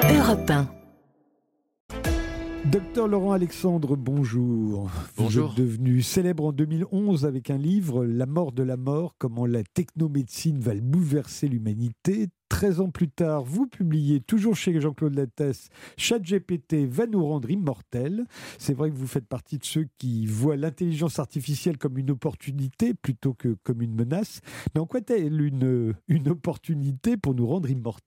Europe 1. Docteur Laurent Alexandre, bonjour. Bonjour. Vous êtes devenu célèbre en 2011 avec un livre, La mort de la mort, comment la technomédecine va bouleverser l'humanité. 13 ans plus tard, vous publiez, toujours chez Jean-Claude Lattès, ChatGPT va nous rendre immortels. C'est vrai que vous faites partie de ceux qui voient l'intelligence artificielle comme une opportunité plutôt que comme une menace. Mais en quoi est-elle une opportunité pour nous rendre immortels ?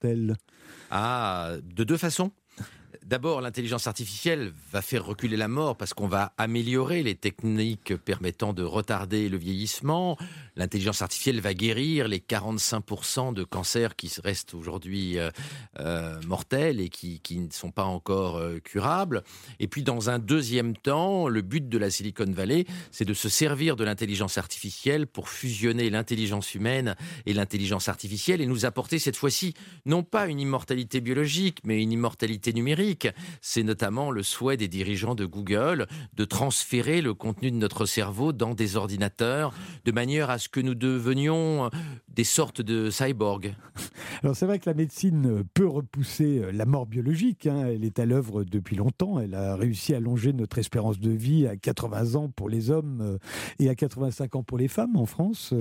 De deux façons. D'abord, l'intelligence artificielle va faire reculer la mort parce qu'on va améliorer les techniques permettant de retarder le vieillissement. L'intelligence artificielle va guérir les 45% de cancers qui restent aujourd'hui mortels et qui ne sont pas encore curables. Et puis, dans un deuxième temps, le but de la Silicon Valley, c'est de se servir de l'intelligence artificielle pour fusionner l'intelligence humaine et l'intelligence artificielle et nous apporter cette fois-ci, non pas une immortalité biologique, mais une immortalité numérique. C'est notamment le souhait des dirigeants de Google de transférer le contenu de notre cerveau dans des ordinateurs de manière à ce que nous devenions des sortes de cyborgs. Alors c'est vrai que la médecine peut repousser la mort biologique, elle est à l'œuvre depuis longtemps, elle a réussi à allonger notre espérance de vie à 80 ans pour les hommes et à 85 ans pour les femmes en France.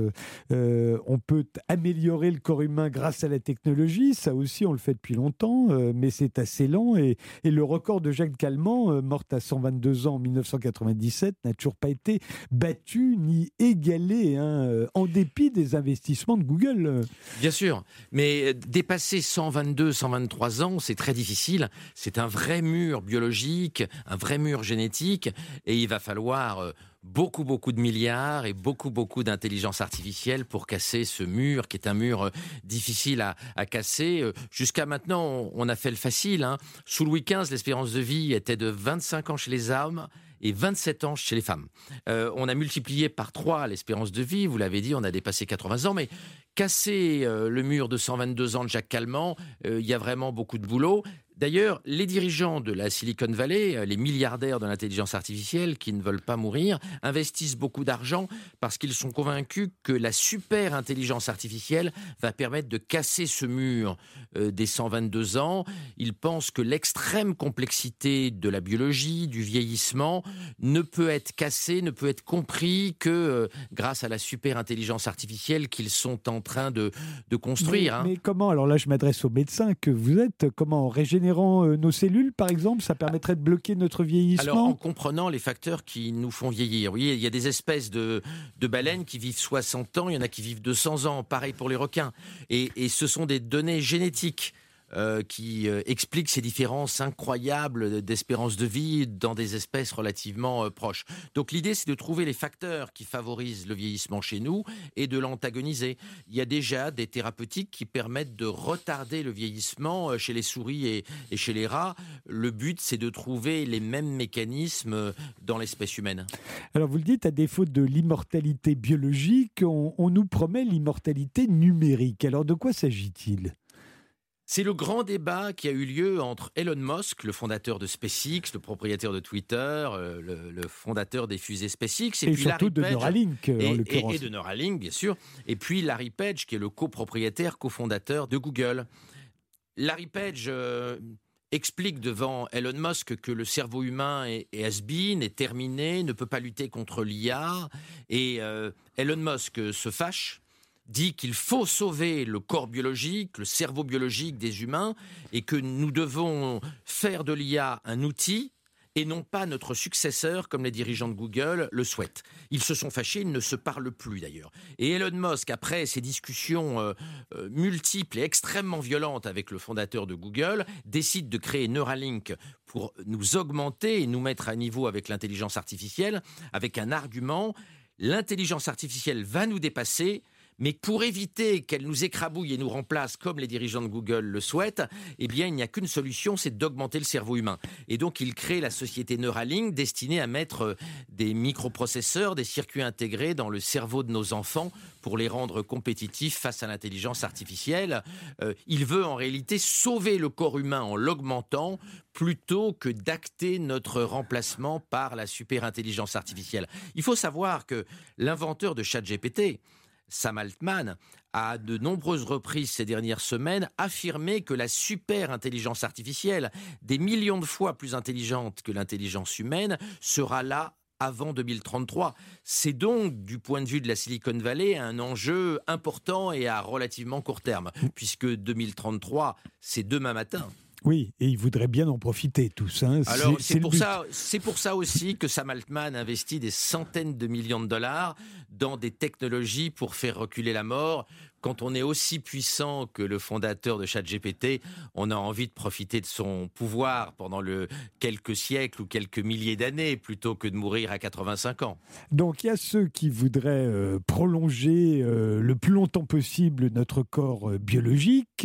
On peut améliorer le corps humain grâce à la technologie, ça aussi on le fait depuis longtemps, mais c'est assez lent et le record de Jacques Calment, morte à 122 ans en 1997, n'a toujours pas été battu ni égalé, en dépit des investissements de Google. Bien sûr, mais dépasser 122, 123 ans, c'est très difficile. C'est un vrai mur biologique, un vrai mur génétique, et il va falloir beaucoup de milliards et beaucoup d'intelligence artificielle pour casser ce mur, qui est un mur difficile à casser. Jusqu'à maintenant, on a fait le facile. Sous Louis XV, l'espérance de vie était de 25 ans chez les hommes et 27 ans chez les femmes. On a multiplié par 3 l'espérance de vie, vous l'avez dit, on a dépassé 80 ans, mais casser le mur de 122 ans de Jacques Calment, il y a vraiment beaucoup de boulot. D'ailleurs, les dirigeants de la Silicon Valley, les milliardaires de l'intelligence artificielle qui ne veulent pas mourir, investissent beaucoup d'argent parce qu'ils sont convaincus que la super intelligence artificielle va permettre de casser ce mur des 122 ans. Ils pensent que l'extrême complexité de la biologie, du vieillissement, ne peut être cassée, ne peut être compris que grâce à la super intelligence artificielle qu'ils sont en train de construire. Mais comment, alors là je m'adresse aux médecins que vous êtes, comment en régénérant nos cellules par exemple, ça permettrait de bloquer notre vieillissement ? Alors en comprenant les facteurs qui nous font vieillir. Vous voyez, il y a des espèces de baleines qui vivent 60 ans, il y en a qui vivent 200 ans, pareil pour les requins. Et ce sont des données génétiques qui explique ces différences incroyables d'espérance de vie dans des espèces relativement proches. Donc l'idée, c'est de trouver les facteurs qui favorisent le vieillissement chez nous et de l'antagoniser. Il y a déjà des thérapeutiques qui permettent de retarder le vieillissement chez les souris et chez les rats. Le but, c'est de trouver les mêmes mécanismes dans l'espèce humaine. Alors vous le dites, à défaut de l'immortalité biologique, on nous promet l'immortalité numérique. Alors de quoi s'agit-il ? C'est le grand débat qui a eu lieu entre Elon Musk, le fondateur de SpaceX, le propriétaire de Twitter, le fondateur des fusées SpaceX, et puis surtout Larry de Page, Neuralink, en l'occurrence. et de Neuralink, bien sûr, et puis Larry Page, qui est le copropriétaire, cofondateur de Google. Larry Page explique devant Elon Musk que le cerveau humain est has-been, est terminé, ne peut pas lutter contre l'IA, et Elon Musk se fâche, dit qu'il faut sauver le corps biologique, le cerveau biologique des humains et que nous devons faire de l'IA un outil et non pas notre successeur comme les dirigeants de Google le souhaitent. Ils se sont fâchés, ils ne se parlent plus d'ailleurs. Et Elon Musk, après ces discussions multiples et extrêmement violentes avec le fondateur de Google, décide de créer Neuralink pour nous augmenter et nous mettre à niveau avec l'intelligence artificielle, avec un argument: l'intelligence artificielle va nous dépasser, mais pour éviter qu'elle nous écrabouille et nous remplace comme les dirigeants de Google le souhaitent, eh bien, il n'y a qu'une solution, c'est d'augmenter le cerveau humain. Et donc, il crée la société Neuralink destinée à mettre des microprocesseurs, des circuits intégrés dans le cerveau de nos enfants pour les rendre compétitifs face à l'intelligence artificielle. Il veut en réalité sauver le corps humain en l'augmentant plutôt que d'acter notre remplacement par la super intelligence artificielle. Il faut savoir que l'inventeur de ChatGPT, Sam Altman, a à de nombreuses reprises ces dernières semaines affirmé que la super intelligence artificielle, des millions de fois plus intelligente que l'intelligence humaine, sera là avant 2033. C'est donc, du point de vue de la Silicon Valley, un enjeu important et à relativement court terme, puisque 2033, c'est demain matin. Oui, et ils voudraient bien en profiter tous. Alors, c'est pour ça aussi que Sam Altman investit des centaines de millions de dollars dans des technologies pour faire reculer la mort. Quand on est aussi puissant que le fondateur de ChatGPT, on a envie de profiter de son pouvoir pendant quelques siècles ou quelques milliers d'années, plutôt que de mourir à 85 ans. Donc il y a ceux qui voudraient prolonger le plus longtemps possible notre corps biologique,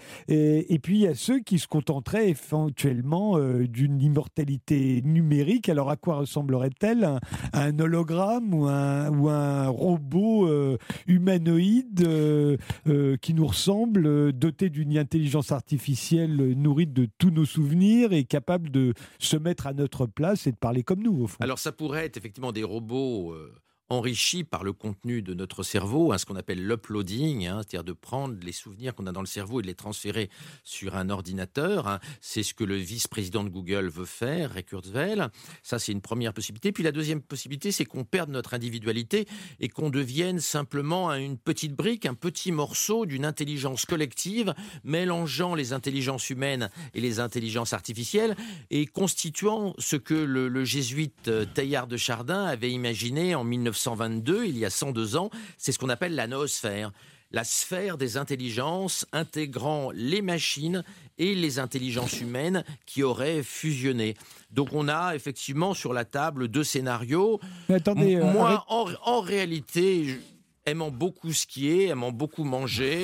et puis il y a ceux qui se contenteraient éventuellement d'une immortalité numérique. Alors à quoi ressemblerait-elle? À un hologramme ou un robot humanoïde qui nous ressemble, doté d'une intelligence artificielle nourrie de tous nos souvenirs et capable de se mettre à notre place et de parler comme nous, au fond. Alors ça pourrait être effectivement des robots enrichis par le contenu de notre cerveau, ce qu'on appelle l'uploading, c'est-à-dire de prendre les souvenirs qu'on a dans le cerveau et de les transférer sur un ordinateur. C'est ce que le vice-président de Google veut faire, Ray Kurzweil. Ça, c'est une première possibilité. Puis la deuxième possibilité, c'est qu'on perde notre individualité et qu'on devienne simplement une petite brique, un petit morceau d'une intelligence collective mélangeant les intelligences humaines et les intelligences artificielles et constituant ce que le jésuite Teilhard de Chardin avait imaginé en 1922, il y a 102 ans. C'est ce qu'on appelle la noosphère. La sphère des intelligences intégrant les machines et les intelligences humaines qui auraient fusionné. Donc on a effectivement sur la table deux scénarios. Mais attendez, moi, en réalité, aimant beaucoup skier, aimant beaucoup manger,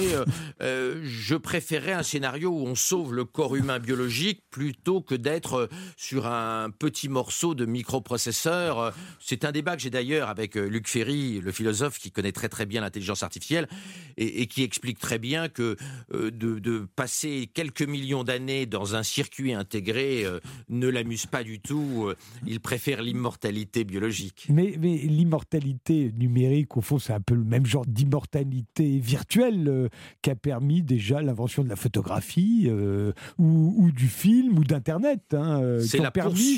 je préférais un scénario où on sauve le corps humain biologique plutôt que d'être sur un petit morceau de microprocesseur. C'est un débat que j'ai d'ailleurs avec Luc Ferry, le philosophe qui connaît très très bien l'intelligence artificielle et qui explique très bien que de passer quelques millions d'années dans un circuit intégré ne l'amuse pas du tout. Il préfère l'immortalité biologique. Mais l'immortalité numérique, au fond, c'est un peu le même genre d'immortalité virtuelle qu'a permis déjà l'invention de la photographie ou du film ou d'Internet, qui ont permis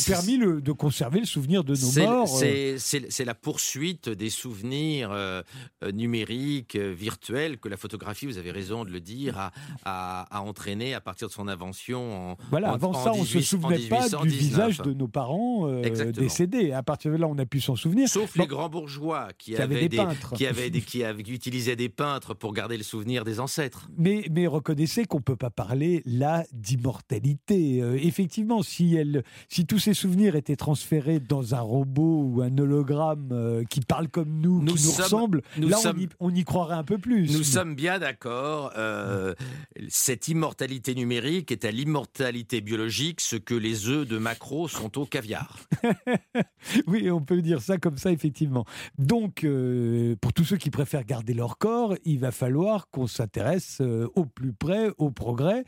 de conserver le souvenir de nos morts. C'est la poursuite des souvenirs numériques, virtuels, que la photographie, vous avez raison de le dire, a entraîné à partir de son invention. Avant ça, on ne se souvenait pas du visage de nos parents décédés. À partir de là, on a pu s'en souvenir. Sauf les grands bourgeois qui avaient des peintres. Qui utilisaient des peintres pour garder le souvenir des ancêtres. Mais reconnaissez qu'on ne peut pas parler là d'immortalité. Effectivement, si tous ces souvenirs étaient transférés dans un robot ou un hologramme qui parle comme nous qui nous ressemble, on y croirait un peu plus. Nous sommes bien d'accord. Cette immortalité numérique est à l'immortalité biologique ce que les œufs de maquereau sont au caviar. Oui, on peut dire ça comme ça, effectivement. Donc, pour tous ceux qui préfèrent garder leur corps, il va falloir qu'on s'intéresse au plus près au progrès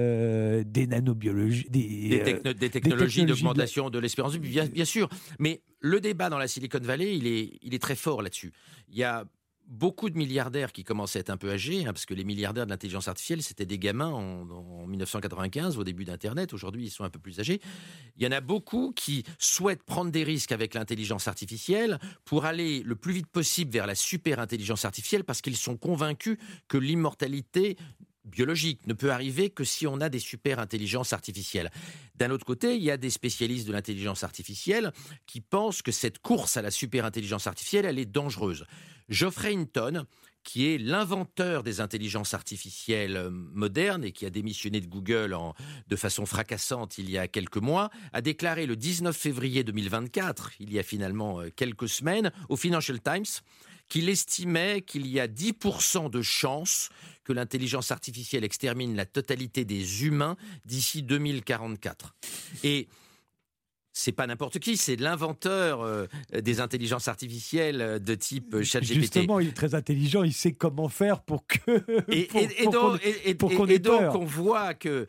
des nanobiologies, des technologies d'augmentation de l'espérance de vie, bien sûr. Mais le débat dans la Silicon Valley, il est très fort là-dessus. Il y a beaucoup de milliardaires qui commençaient à être un peu âgés, parce que les milliardaires de l'intelligence artificielle, c'était des gamins en 1995, au début d'Internet. Aujourd'hui, ils sont un peu plus âgés. Il y en a beaucoup qui souhaitent prendre des risques avec l'intelligence artificielle pour aller le plus vite possible vers la super intelligence artificielle, parce qu'ils sont convaincus que l'immortalité biologique ne peut arriver que si on a des super intelligences artificielles. D'un autre côté, il y a des spécialistes de l'intelligence artificielle qui pensent que cette course à la super intelligence artificielle, elle est dangereuse. Geoffrey Hinton, qui est l'inventeur des intelligences artificielles modernes et qui a démissionné de Google de façon fracassante il y a quelques mois, a déclaré le 19 février 2024, il y a finalement quelques semaines, au Financial Times, qu'il estimait qu'il y a 10% de chances que l'intelligence artificielle extermine la totalité des humains d'ici 2044. Et c'est pas n'importe qui, c'est l'inventeur des intelligences artificielles de type ChatGPT. Justement, il est très intelligent, il sait comment faire pour que donc on voit que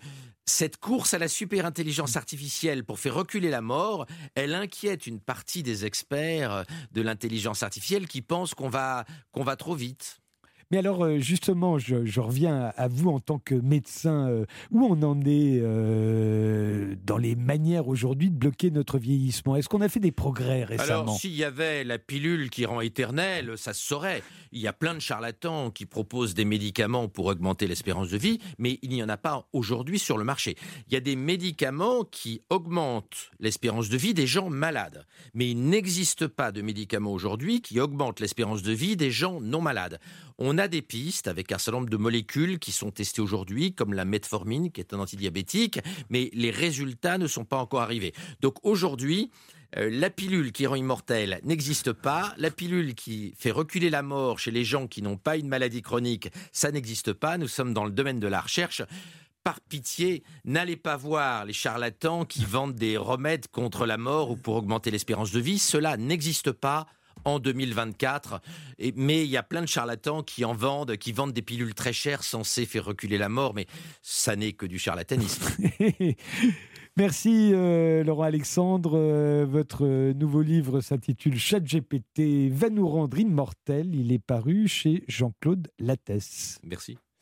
Cette course à la super-intelligence artificielle pour faire reculer la mort, elle inquiète une partie des experts de l'intelligence artificielle qui pensent qu'on va trop vite. Mais alors, justement, je reviens à vous en tant que médecin. Où on en est dans les manières aujourd'hui de bloquer notre vieillissement? Est-ce qu'on a fait des progrès récemment? Alors, s'il y avait la pilule qui rend éternelle, ça se saurait. Il y a plein de charlatans qui proposent des médicaments pour augmenter l'espérance de vie, mais il n'y en a pas aujourd'hui sur le marché. Il y a des médicaments qui augmentent l'espérance de vie des gens malades, mais il n'existe pas de médicaments aujourd'hui qui augmentent l'espérance de vie des gens non malades. On a des pistes avec un certain nombre de molécules qui sont testées aujourd'hui, comme la metformine, qui est un antidiabétique, mais les résultats ne sont pas encore arrivés. Donc aujourd'hui, la pilule qui rend immortel n'existe pas. La pilule qui fait reculer la mort chez les gens qui n'ont pas une maladie chronique, ça n'existe pas. Nous sommes dans le domaine de la recherche. Par pitié, n'allez pas voir les charlatans qui vendent des remèdes contre la mort ou pour augmenter l'espérance de vie. Cela n'existe pas en 2024, mais il y a plein de charlatans qui vendent des pilules très chères censées faire reculer la mort, mais ça n'est que du charlatanisme. Merci Laurent Alexandre. Votre nouveau livre s'intitule ChatGPT va nous rendre immortels. Il est paru chez Jean-Claude Lattès. Merci.